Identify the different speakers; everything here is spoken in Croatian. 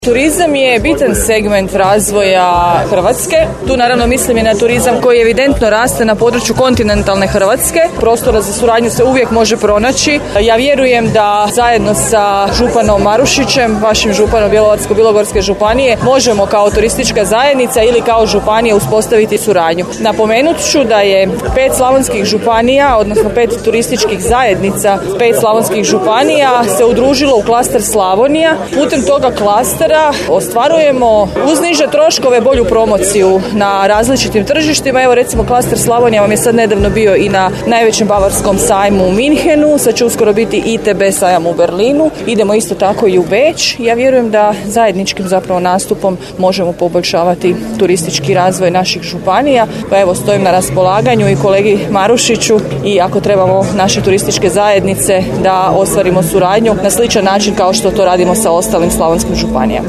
Speaker 1: Turizam je bitan segment razvoja Hrvatske. Tu naravno mislim i na turizam koji evidentno raste na području kontinentalne Hrvatske. Prostora za suradnju se uvijek može pronaći. Ja vjerujem da zajedno sa županom Marušićem, vašim županom Bjelovarsko-bilogorske županije, možemo kao turistička zajednica ili kao županije uspostaviti suradnju. Napomenut ću da je 5 slavonskih županija, odnosno 5 turističkih zajednica 5 slavonskih županija se udružilo u klaster Slavonija. Putem toga klastera ostvarujemo uz niže troškove bolju promociju na različitim tržištima. Evo recimo klaster Slavonija vam je sad nedavno bio i na najvećem bavarskom sajmu u Minhenu, sad će uskoro biti ITB sajam u Berlinu, idemo isto tako i u Beč. Ja vjerujem da zajedničkim zapravo nastupom možemo poboljšavati turistički razvoj naših županija. Pa evo stojim na raspolaganju i kolegi Marušiću i ako trebamo naše turističke zajednice da ostvarimo suradnju na sličan način kao što to radimo sa ostalim slavonskim županijama.